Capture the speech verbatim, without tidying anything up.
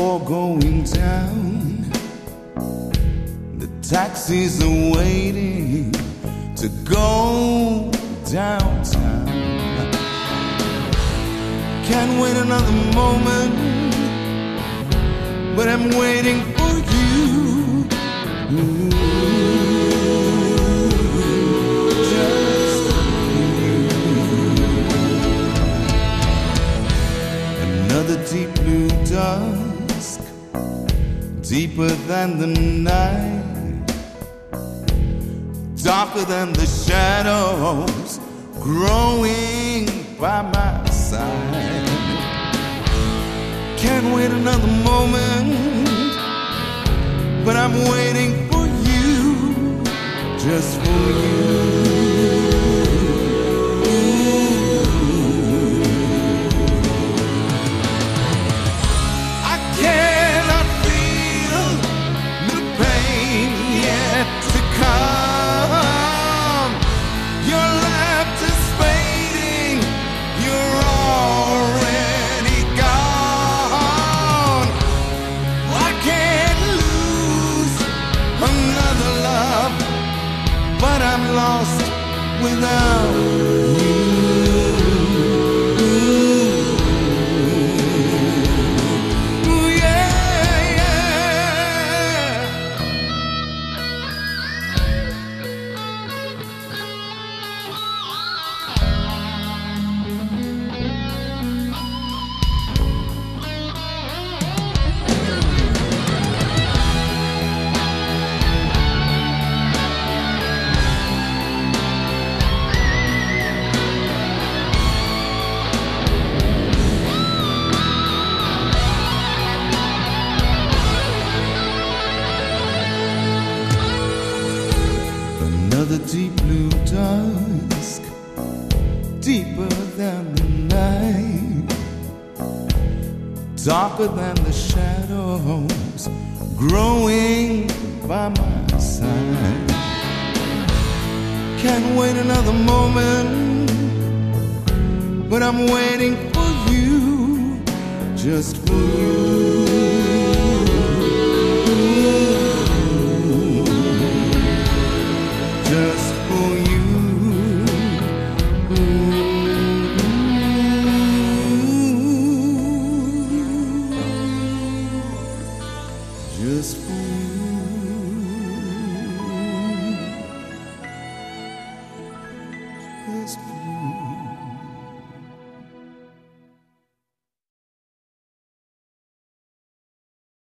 before going down. The taxis are waiting to go downtown. Can't wait another moment, but I'm waiting for you. Ooh, just for you. Another deep blue dusk, deeper than the night, darker than the shadows growing by my side. Can't wait another moment, but I'm waiting for you, just for you. I cannot feel the pain yet to come. Your laughter's fading, you're already gone. I can't lose another love, but I'm lost without you. Ooh, yeah, yeah. Another deep blue dusk, deeper than the night, darker than the shadows growing by my side. Can't wait another moment, but I'm waiting for you, just for you. Just for you. Just for you. Just for you.